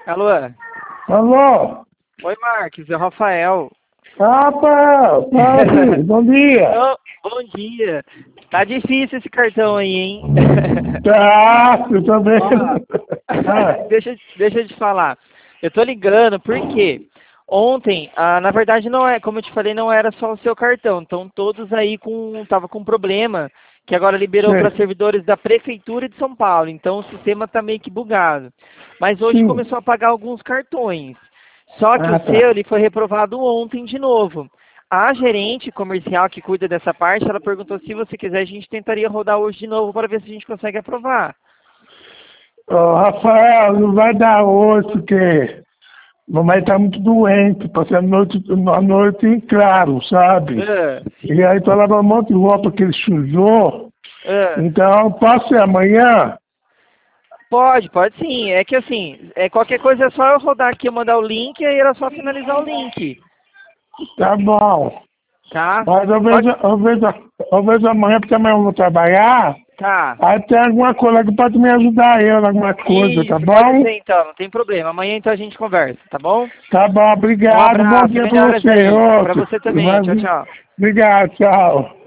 Alô? Alô? Oi, Marcos, é o Rafael. Rafael, fala, bom dia. Bom dia. Tá difícil esse cartão aí, hein? Tá, eu tô vendo. Ó, deixa eu te falar. Eu tô ligando porque ontem, na verdade não é, como eu te falei, não era só o seu cartão. Então todos aí tava com problema, que agora liberou para Sei. servidores da Prefeitura de São Paulo. Então o sistema tá meio que bugado. Mas hoje Sim. começou a pagar alguns cartões. Só que o seu, Tá. ele foi reprovado ontem de novo. A gerente comercial que cuida dessa parte, ela perguntou se você quiser, a gente tentaria rodar hoje de novo para ver se a gente consegue aprovar. Ô, Rafael, não vai dar hoje, porque mamãe tá muito doente, passei a noite em claro, sabe? E aí tô lavando um monte de roupa que ele sujou. Ah, Então, pode ser amanhã? pode sim. É que assim, qualquer coisa é só eu rodar aqui, eu mandar o link e aí era só finalizar o link. Tá bom. Tá? Mas Pode. eu vejo amanhã, porque amanhã eu vou trabalhar. Tá. Aí tem alguma coisa que pode me ajudar eu em alguma coisa, tá Isso, pode bom? ser então, não tem problema. Amanhã então a gente conversa, tá bom? Tá bom, Um obrigado. Bom abraço, dia pra melhoras você. aí. Pra Outro. você também. Tchau, tchau. Obrigado, tchau.